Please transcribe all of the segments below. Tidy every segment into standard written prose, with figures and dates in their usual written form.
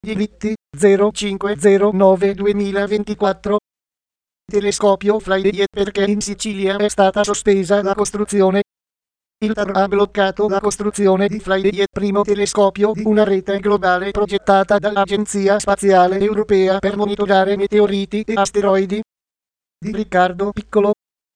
Diritti 0509-2024. Telescopio Flydie perché in Sicilia è stata sospesa la costruzione. Il TAR ha bloccato la costruzione di Flydie, primo telescopio di una rete globale progettata dall'Agenzia Spaziale Europea per monitorare meteoriti e asteroidi. Di Riccardo Piccolo.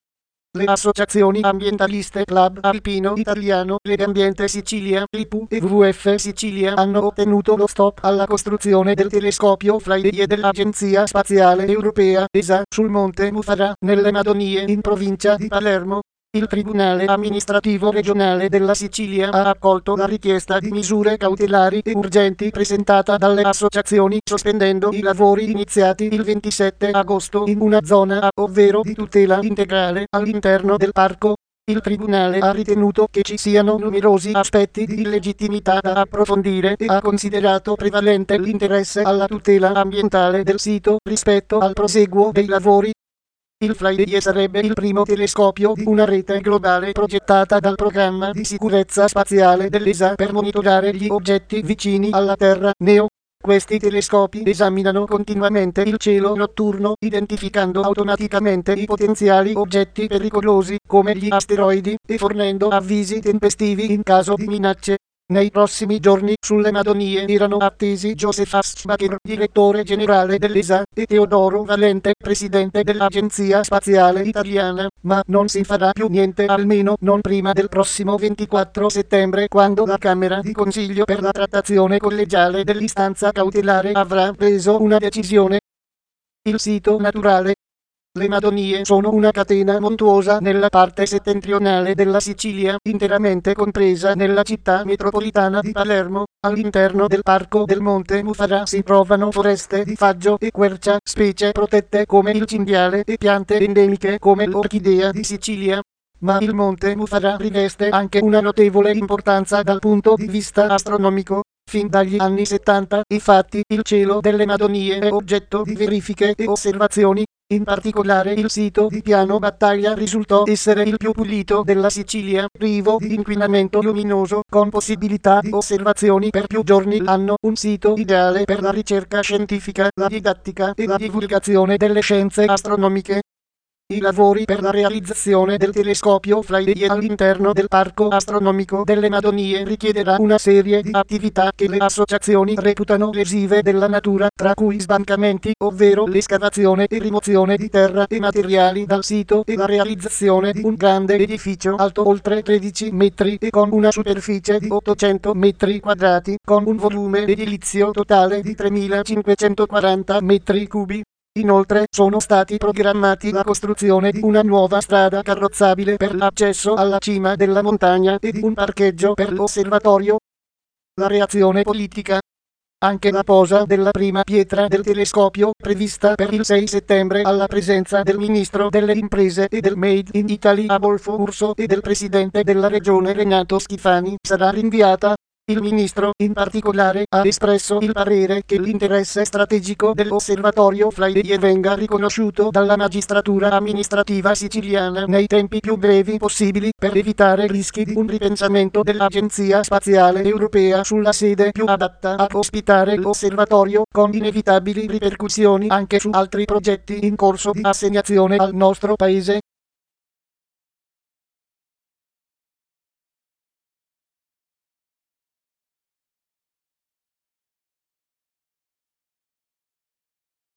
Le associazioni ambientaliste Club Alpino Italiano, Legambiente Sicilia, LIPU e WWF Sicilia hanno ottenuto lo stop alla costruzione del telescopio Flydie dell'Agenzia Spaziale Europea, ESA, sul Monte Mufara, nelle Madonie in provincia di Palermo. Il Tribunale amministrativo regionale della Sicilia ha accolto la richiesta di misure cautelari e urgenti presentata dalle associazioni, sospendendo i lavori iniziati il 27 agosto in una zona A, ovvero di tutela integrale, all'interno del parco. Il Tribunale ha ritenuto che ci siano numerosi aspetti di illegittimità da approfondire e ha considerato prevalente l'interesse alla tutela ambientale del sito rispetto al proseguo dei lavori. Il Flydie sarebbe il primo telescopio di una rete globale progettata dal programma di sicurezza spaziale dell'ESA per monitorare gli oggetti vicini alla Terra, NEO. Questi telescopi esaminano continuamente il cielo notturno, identificando automaticamente i potenziali oggetti pericolosi, come gli asteroidi, e fornendo avvisi tempestivi in caso di minacce. Nei prossimi giorni, sulle Madonie erano attesi Joseph Aschbacher, direttore generale dell'ESA, e Teodoro Valente, presidente dell'Agenzia Spaziale Italiana, ma non si farà più niente, almeno non prima del prossimo 24 settembre, quando la Camera di Consiglio per la trattazione collegiale dell'istanza cautelare avrà preso una decisione. Il sito naturale. Le Madonie sono una catena montuosa nella parte settentrionale della Sicilia, interamente compresa nella città metropolitana di Palermo. All'interno del parco del Monte Mufara si trovano foreste di faggio e quercia, specie protette come il cinghiale e piante endemiche come l'orchidea di Sicilia. Ma il Monte Mufara riveste anche una notevole importanza dal punto di vista astronomico. Fin dagli anni 70, infatti, il cielo delle Madonie è oggetto di verifiche e osservazioni. In particolare il sito di Piano Battaglia risultò essere il più pulito della Sicilia, privo di inquinamento luminoso, con possibilità di osservazioni per più giorni l'anno, un sito ideale per la ricerca scientifica, la didattica e la divulgazione delle scienze astronomiche. I lavori per la realizzazione del telescopio Flydie all'interno del Parco Astronomico delle Madonie richiederà una serie di attività che le associazioni reputano lesive della natura, tra cui sbancamenti, ovvero l'escavazione e rimozione di terra e materiali dal sito, e la realizzazione di un grande edificio alto oltre 13 metri e con una superficie di 800 metri quadrati, con un volume edilizio totale di 3.540 metri cubi. Inoltre, sono stati programmati la costruzione di una nuova strada carrozzabile per l'accesso alla cima della montagna e di un parcheggio per l'osservatorio. La reazione politica. Anche la posa della prima pietra del telescopio, prevista per il 6 settembre alla presenza del Ministro delle Imprese e del Made in Italy Adolfo Urso e del Presidente della Regione Renato Schifani, sarà rinviata. Il Ministro, in particolare, ha espresso il parere che l'interesse strategico dell'osservatorio Flydie venga riconosciuto dalla magistratura amministrativa siciliana nei tempi più brevi possibili, per evitare rischi di un ripensamento dell'Agenzia Spaziale Europea sulla sede più adatta ad ospitare l'osservatorio, con inevitabili ripercussioni anche su altri progetti in corso di assegnazione al nostro Paese.